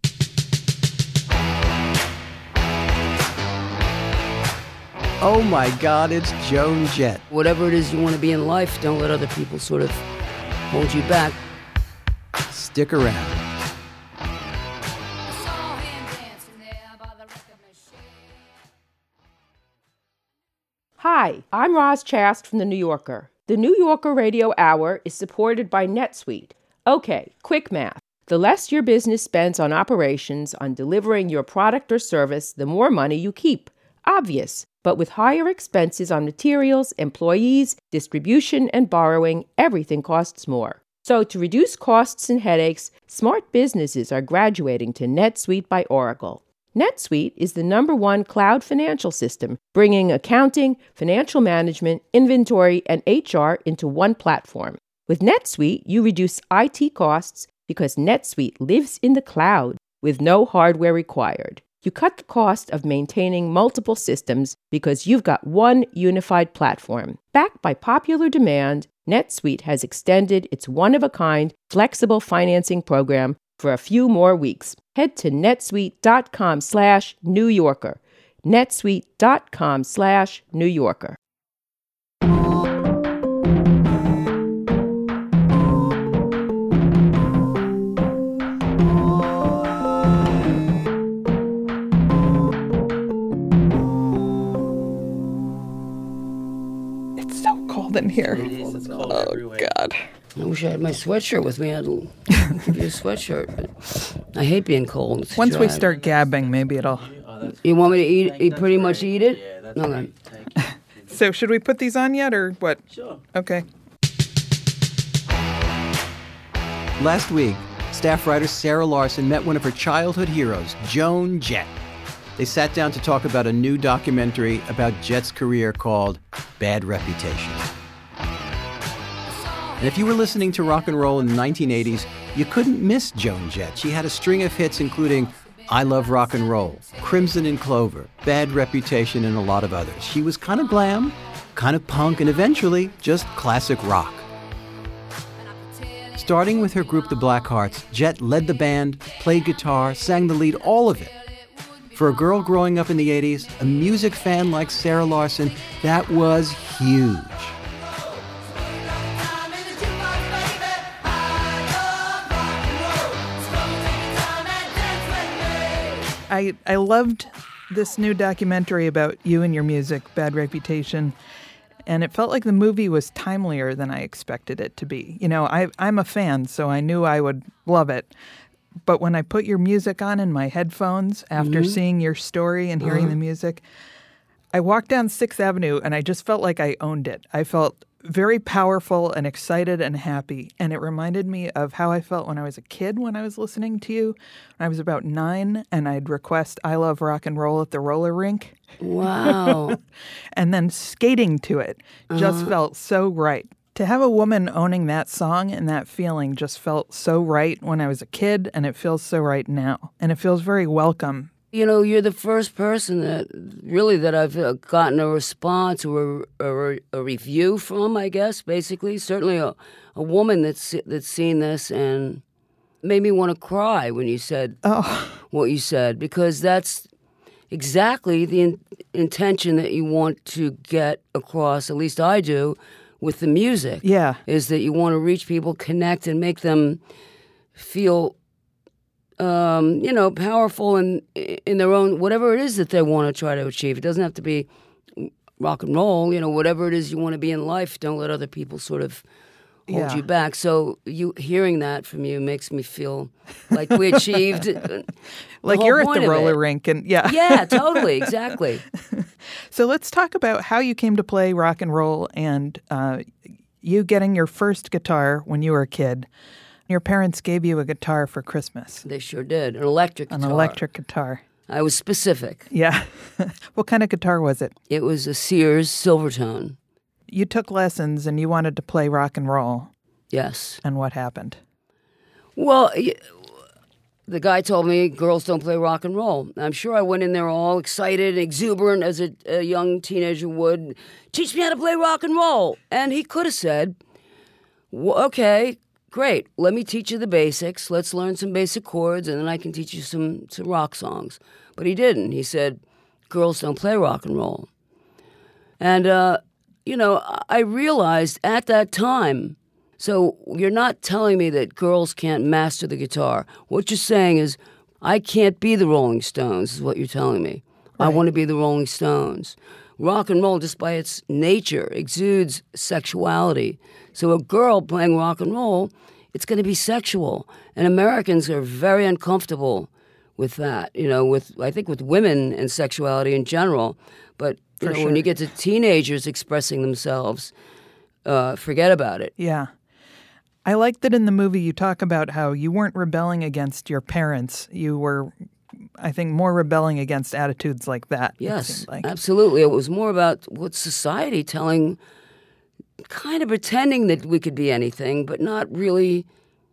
Oh my God, it's Joan Jett. Whatever it is you want to be in life, don't let other people sort of hold you back. Stick around. Hi, I'm Roz Chast from The New Yorker. The New Yorker Radio Hour is supported by NetSuite. Okay, quick math. The less your business spends on operations, on delivering your product or service, the more money you keep. Obvious. But with higher expenses on materials, employees, distribution, and borrowing, everything costs more. So to reduce costs and headaches, smart businesses are graduating to NetSuite by Oracle. NetSuite is the number one cloud financial system, bringing accounting, financial management, inventory, and H R into one platform. With NetSuite, you reduce I T costs because NetSuite lives in the cloud with no hardware required. You cut the cost of maintaining multiple systems because you've got one unified platform. Backed by popular demand, NetSuite has extended its one-of-a-kind flexible financing program for a few more weeks. Head to netsuite.com slash New Yorker. netsuite.com slash New Yorker. cold in here. Oh, God. I wish I had my sweatshirt with me. I'd give you a sweatshirt. But I hate being cold. It's Once we dry. start gabbing, maybe it'll... You want me to eat? You pretty much eat it? Okay. So should we put these on yet, or what? Sure. Okay. Last week, staff writer Sarah Larson met one of her childhood heroes, Joan Jett. They sat down to talk about a new documentary about Jett's career called Bad Reputation. And if you were listening to rock and roll in the nineteen eighties, you couldn't miss Joan Jett. She had a string of hits including I Love Rock and Roll, Crimson and Clover, Bad Reputation, and a lot of others. She was kind of glam, kind of punk, and eventually just classic rock. Starting with her group The Blackhearts, Jett led the band, played guitar, sang the lead, all of it. For a girl growing up in the eighties, a music fan like Sarah Larson, that was huge. I, I loved this new documentary about you and your music, Bad Reputation, and it felt like the movie was timelier than I expected it to be. You know, I, I'm a fan, so I knew I would love it. But when I put your music on in my headphones after Mhm. seeing your story and hearing Uh-huh. the music, I walked down Sixth Avenue and I just felt like I owned it. I felt very powerful and excited and happy. And it reminded me of how I felt when I was a kid when I was listening to you. When I was about nine and I'd request I Love Rock and Roll at the roller rink. Wow. And then skating to it just Uh-huh. felt so right. To have a woman owning that song and that feeling just felt so right when I was a kid, and it feels so right now. And it feels very welcome. You know, you're the first person that really that I've uh, gotten a response or a, a, a review from, I guess, basically. Certainly a, a woman that's that's seen this and made me want to cry when you said oh. what you said, because that's exactly the in, intention that you want to get across, at least I do, with the music. Yeah. Is that you want to reach people, connect, and make them feel Um, you know, powerful in in their own, whatever it is that they want to try to achieve. It doesn't have to be rock and roll, you know, whatever it is you want to be in life, don't let other people sort of hold Yeah. you back. So you hearing that from you makes me feel like we achieved the Like whole you're at point the of roller it. rink and yeah. Yeah, totally, exactly. So let's talk about how you came to play rock and roll and uh, you getting your first guitar when you were a kid. Your parents gave you a guitar for Christmas. They sure did. An electric An guitar. electric guitar. I was specific. Yeah. What kind of guitar was it? It was a Sears Silvertone. You took lessons and you wanted to play rock and roll. Yes. And what happened? Well, y- the guy told me girls don't play rock and roll. I'm sure I went in there all excited and exuberant as a, a young teenager would. Teach me how to play rock and roll. And he could have said, well, okay, great. Let me teach you the basics. Let's learn some basic chords, and then I can teach you some, some rock songs. But he didn't. He said, girls don't play rock and roll. And, uh, you know, I realized at that time, so you're not telling me that girls can't master the guitar. What you're saying is, I can't be the Rolling Stones, is what you're telling me. I want to be the Rolling Stones. Rock and roll, just by its nature, exudes sexuality. So a girl playing rock and roll, it's going to be sexual. And Americans are very uncomfortable with that, you know, with I think with women and sexuality in general. But you For know, sure. when you get to teenagers expressing themselves, uh, forget about it. Yeah. I like that in the movie you talk about how you weren't rebelling against your parents. You were, I think, more rebelling against attitudes like that. it Yes, seemed like. absolutely. It was more about what society telling, kind of pretending that we could be anything, but not really,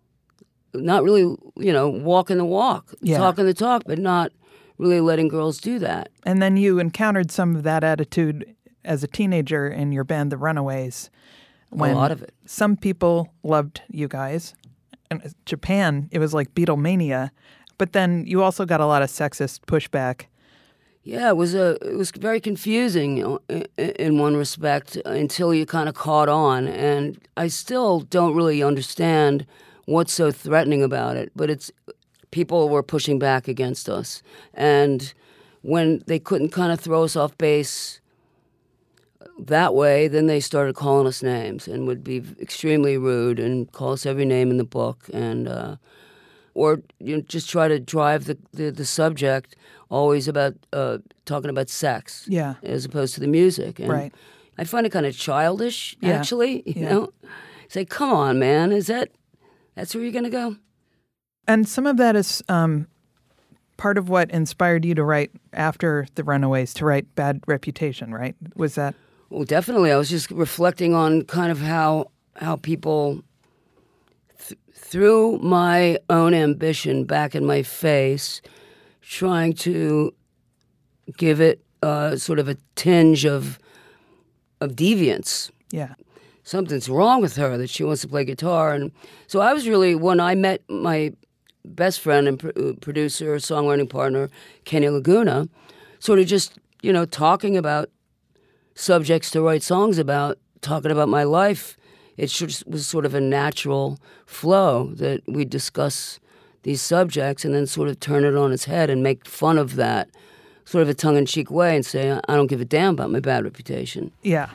not really, you know, walking the walk, Yeah. talking the talk, but not really letting girls do that. And then you encountered some of that attitude as a teenager in your band, The Runaways. When lot of it. Some people loved you guys. In Japan, it was like Beatlemania. But then you also got a lot of sexist pushback. Yeah, it was a it was very confusing in, in one respect until you kind of caught on, and I still don't really understand what's so threatening about it. But it's people were pushing back against us, and when they couldn't kind of throw us off base that way, then they started calling us names and would be extremely rude and call us every name in the book, and uh, or you know, just try to drive the, the, the subject always about uh, talking about sex, yeah, as opposed to the music. And right. I find it kind of childish, Yeah. actually. You Yeah. know, say, come on, man, is that that's where you're gonna go? And some of that is um, part of what inspired you to write after The Runaways, to write Bad Reputation, right? Was that? Well, definitely. I was just reflecting on kind of how how people, th- through my own ambition back in my face, trying to give it uh, sort of a tinge of of deviance. Yeah. Something's wrong with her that she wants to play guitar. And so I was really, when I met my best friend and pr- producer, songwriting partner, Kenny Laguna, sort of just, you know, talking about subjects to write songs about, talking about my life. It just was sort of a natural flow that we discuss these subjects and then sort of turn it on its head and make fun of that, sort of a tongue-in-cheek way, and say, I don't give a damn about my bad reputation. Yeah.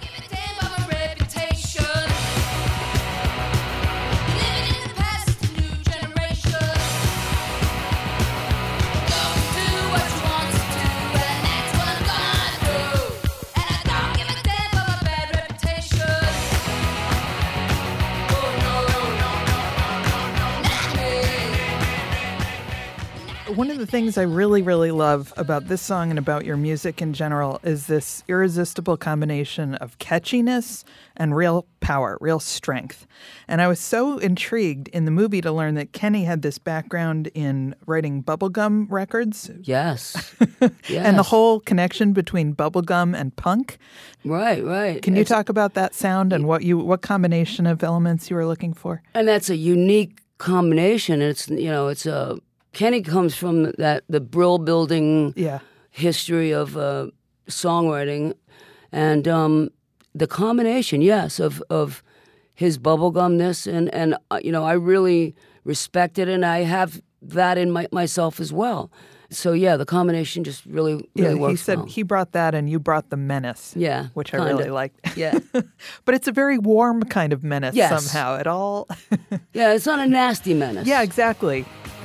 One of the things I really, really love about this song and about your music in general is this irresistible combination of catchiness and real power, real strength. And I was so intrigued in the movie to learn that Kenny had this background in writing bubblegum records. Yes. yes. And the whole connection between bubblegum and punk. Right, right. Can you It's, talk about that sound and what you what combination of elements you were looking for? and that's a unique combination. It's, you know, it's a, Kenny comes from that, the Brill building Yeah. history of uh, songwriting, and um, the combination, yes, of of his bubblegumness, and and uh, you know, I really respect it, and I have that in my, myself as well. So yeah, the combination just really really yeah, works he said well. he brought that and you brought the menace. Yeah, which I kinda. really liked. Yeah. But it's a very warm kind of menace Yes. somehow. It all Yeah, it's not a nasty menace. Yeah, exactly.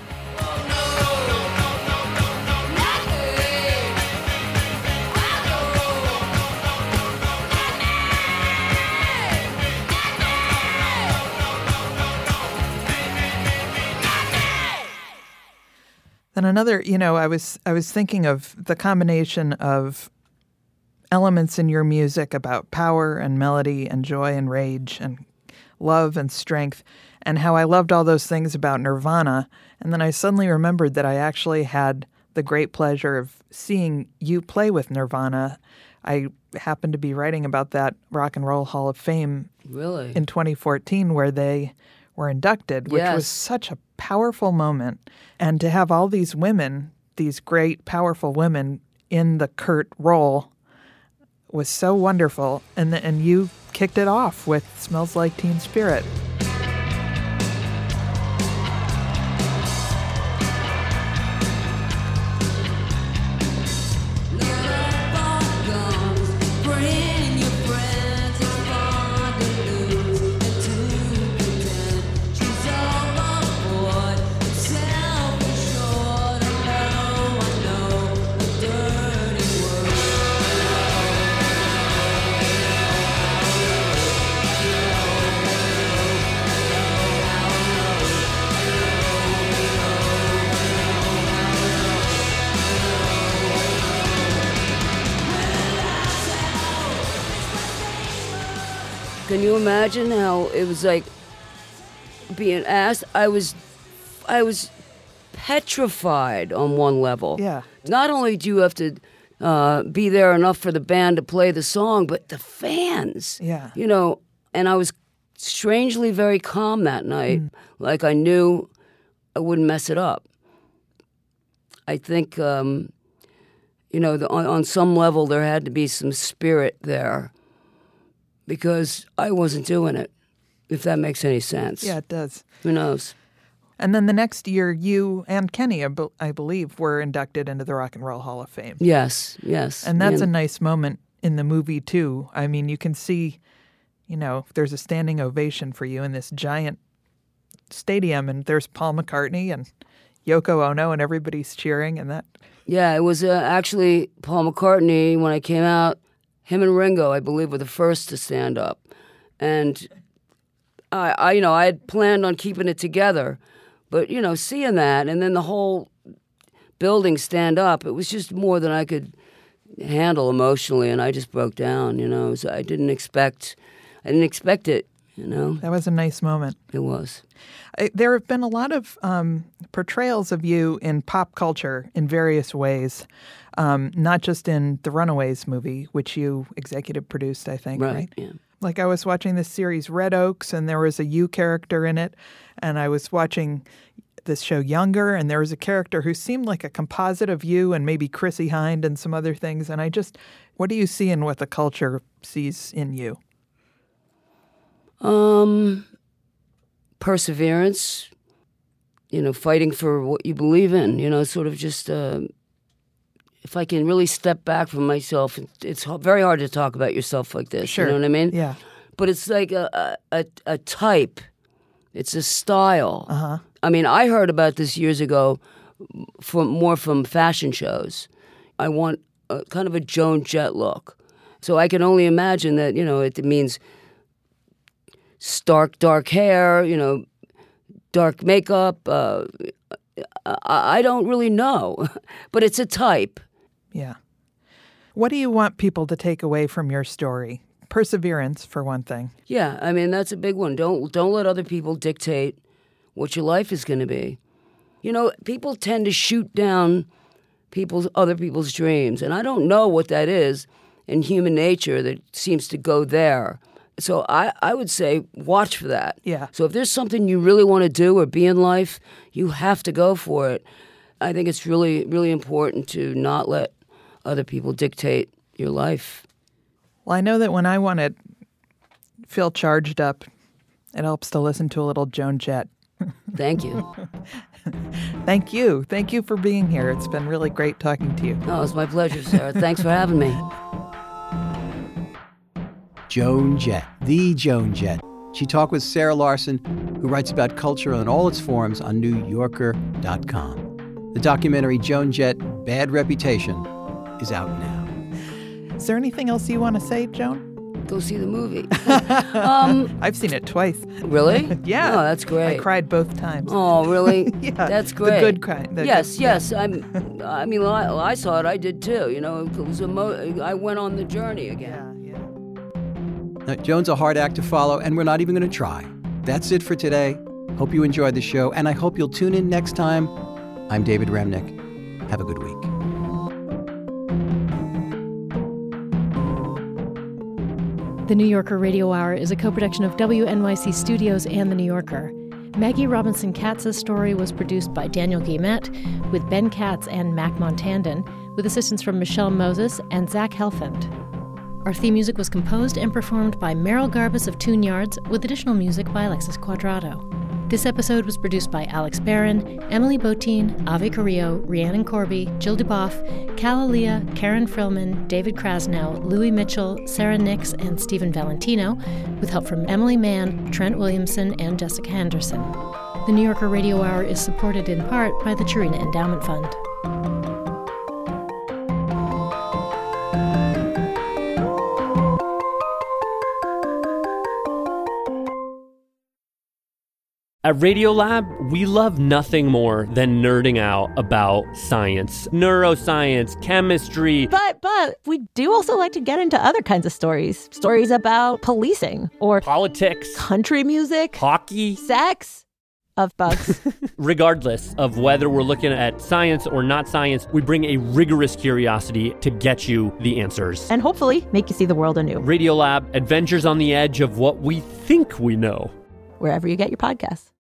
Then another, you know, I was I was thinking of the combination of elements in your music about power and melody and joy and rage and love and strength, and how I loved all those things about Nirvana. And then I suddenly remembered that I actually had the great pleasure of seeing you play with Nirvana. I happened to be writing about that Rock and Roll Hall of Fame Really? in twenty fourteen, where they were inducted, which was Yes. such a powerful moment. And to have all these women, these great, powerful women in the Kurt role was so wonderful. And the, and you kicked it off with Smells Like Teen Spirit. Can you imagine how it was like being asked? I was, I was petrified on one level. Yeah. Not only do you have to uh, be there enough for the band to play the song, but the fans. Yeah. You know, and I was strangely very calm that night. Mm. Like I knew I wouldn't mess it up. I think, um, you know, the, on, on some level there had to be some spirit there, because I wasn't doing it, if that makes any sense. Yeah, it does. Who knows? And then the next year, you and Kenny, I, be- I believe, were inducted into the Rock and Roll Hall of Fame. Yes, yes. And that's and a nice moment in the movie, too. I mean, you can see, you know, there's a standing ovation for you in this giant stadium, and there's Paul McCartney and Yoko Ono, and everybody's cheering, and that... Yeah, it was uh, actually Paul McCartney, when I came out, him and Ringo, I believe, were the first to stand up. And, I, I you know, I had planned on keeping it together, but, you know, seeing that, and then the whole building stand up, it was just more than I could handle emotionally, and I just broke down, you know. So I didn't expect, I didn't expect it, you know. That was a nice moment. It was. I, there have been a lot of um, portrayals of you in pop culture in various ways, um, not just in the Runaways movie, which you executive produced, I think, right? right? Yeah. Like I was watching this series Red Oaks, and there was a you character in it, and I was watching this show Younger, and there was a character who seemed like a composite of you and maybe Chrissy Hind and some other things. And I just, what do you see in what the culture sees in you? Um, perseverance, you know, fighting for what you believe in, you know, sort of just, uh, if I can really step back from myself, it's very hard to talk about yourself like this, Sure. you know what I mean? Yeah. But it's like a, a, a type. It's a style. Uh-huh. I mean, I heard about this years ago from more from fashion shows. I want a, kind of a Joan Jett look. So I can only imagine that, you know, it means stark, dark hair, you know, dark makeup. Uh, I, I don't really know, but it's a type. Yeah. What do you want people to take away from your story? Perseverance, for one thing. Yeah, I mean, that's a big one. Don't don't let other people dictate what your life is going to be. You know, people tend to shoot down people's other people's dreams, and I don't know what that is in human nature that seems to go there. So I, I would say watch for that. Yeah. So if there's something you really want to do or be in life, you have to go for it. I think it's really, really important to not let other people dictate your life. Well, I know that when I want to feel charged up, it helps to listen to a little Joan Jett. Thank you. Thank you. Thank you for being here. It's been really great talking to you. Oh, it's my pleasure, Sarah. Thanks for having me. Joan Jett, the Joan Jett. She talked with Sarah Larson, who writes about culture in all its forms on New Yorker dot com. The documentary Joan Jett, Bad Reputation is out now. Is there anything else you want to say, Joan? Go see the movie. um, I've seen it twice. Really? Yeah. Oh, that's great. I cried both times. Oh, really? Yeah. That's great. The good cry. The yes, good, yes. Yeah. I'm. I mean, I, I saw it. I did too. You know, it was a. Mo- I went on the journey again. Yeah, yeah. Now, Joan's a hard act to follow, and we're not even going to try. That's it for today. Hope you enjoyed the show, and I hope you'll tune in next time. I'm David Remnick. Have a good week. The New Yorker Radio Hour is a co-production of W N Y C Studios and The New Yorker. Maggie Robinson Katz's story was produced by Daniel Guillemette with Ben Katz and Mac Montandon, with assistance from Michelle Moses and Zach Helfand. Our theme music was composed and performed by Meryl Garbus of Tune Yards, with additional music by Alexis Quadrado. This episode was produced by Alex Barron, Emily Botine, Ave Carrillo, Rhiannon Corby, Jill DuBoff, Cal Aaliyah, Karen Frillman, David Krasnow, Louis Mitchell, Sarah Nix, and Stephen Valentino, with help from Emily Mann, Trent Williamson, and Jessica Henderson. The New Yorker Radio Hour is supported in part by the Chirina Endowment Fund. At Radiolab, we love nothing more than nerding out about science, neuroscience, chemistry. But, but we do also like to get into other kinds of stories. Stories about policing or politics, country music, hockey, sex, of bugs. Regardless of whether we're looking at science or not science, we bring a rigorous curiosity to get you the answers. And hopefully make you see the world anew. Radiolab, adventures on the edge of what we think we know. Wherever you get your podcasts.